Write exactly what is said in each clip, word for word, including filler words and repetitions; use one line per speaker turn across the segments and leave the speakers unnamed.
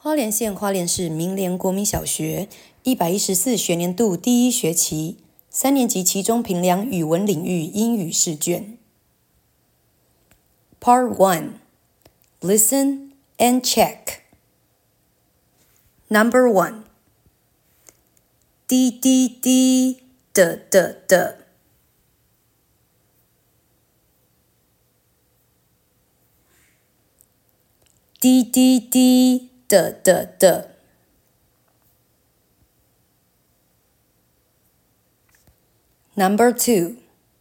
花莲县花莲市明联国民小学一百一十四学年度第一学期三年级期中评量语文领域英语试卷。Part one. Listen and check. Number one. 滴滴滴的的的。滴滴滴的的的。Number two.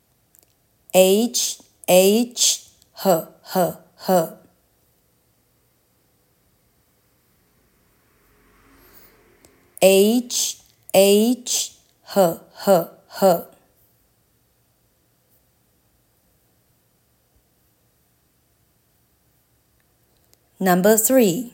H H 呵呵呵。H H 呵呵呵。Number three.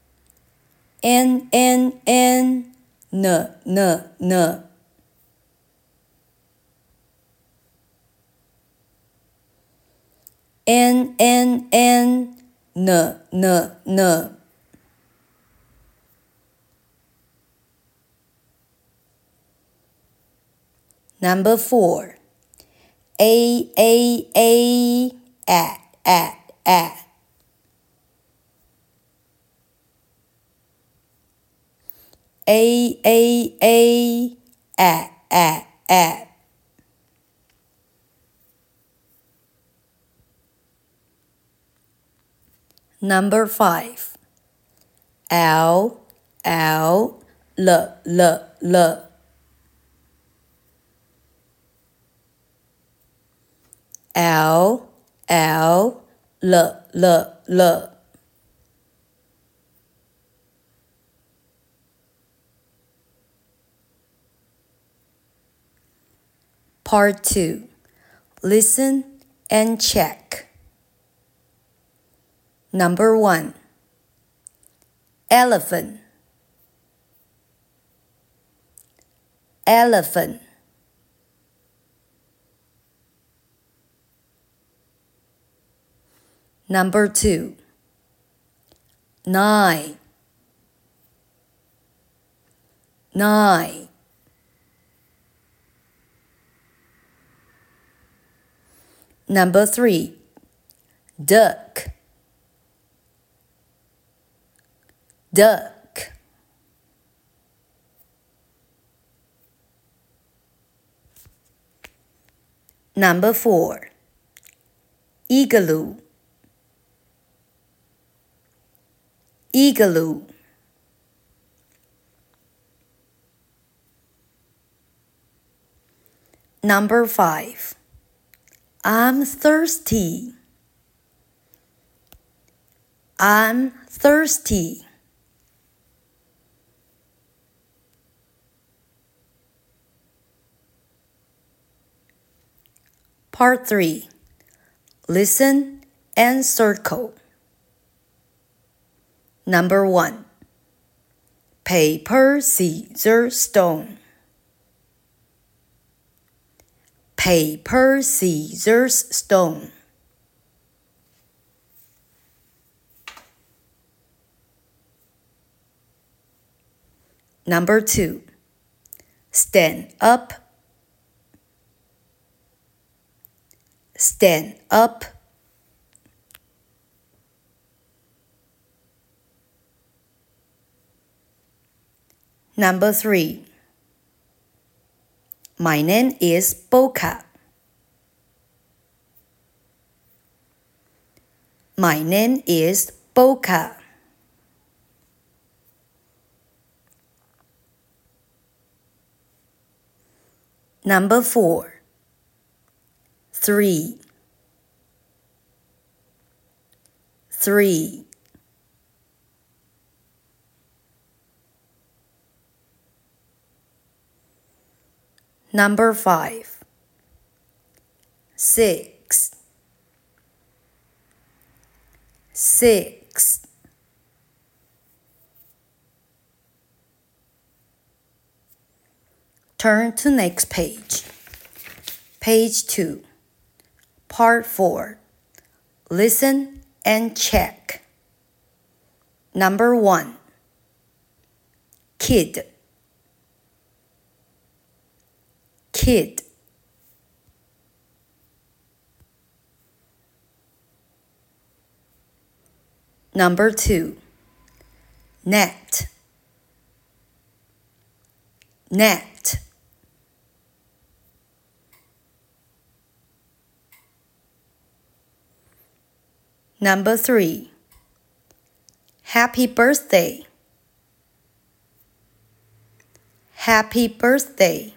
N N N 呢呢呢。N N N 呢呢呢。Number four. A A A at at at. A A A at at at. Number five. L L L L L. L L L L L. Part two. Listen and check. Number one. Elephant. Elephant. Number two. Nine. Nine. Number three. Duck. Duck. Number four. Igloo. Igloo. Number five. I'm thirsty. I'm thirsty. Part three. Listen and circle. Number one. Paper, scissors, stone. Paper, scissors, stone. Number two. Stand up. Stand up. Number three. My name is Boca. My name is Boca. Number four. Three. Three. Number five. Six. Six. Turn to next page. Page two. Part four. Listen and check. Number one. kid, kid. Number two, net, net. Number three, happy birthday, happy birthday.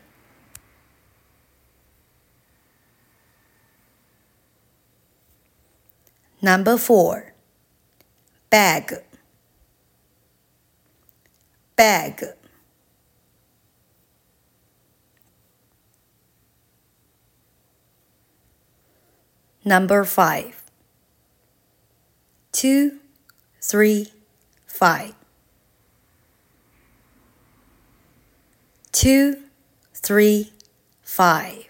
Number four, bag, bag. Number five, two, three, five. Two, three, five.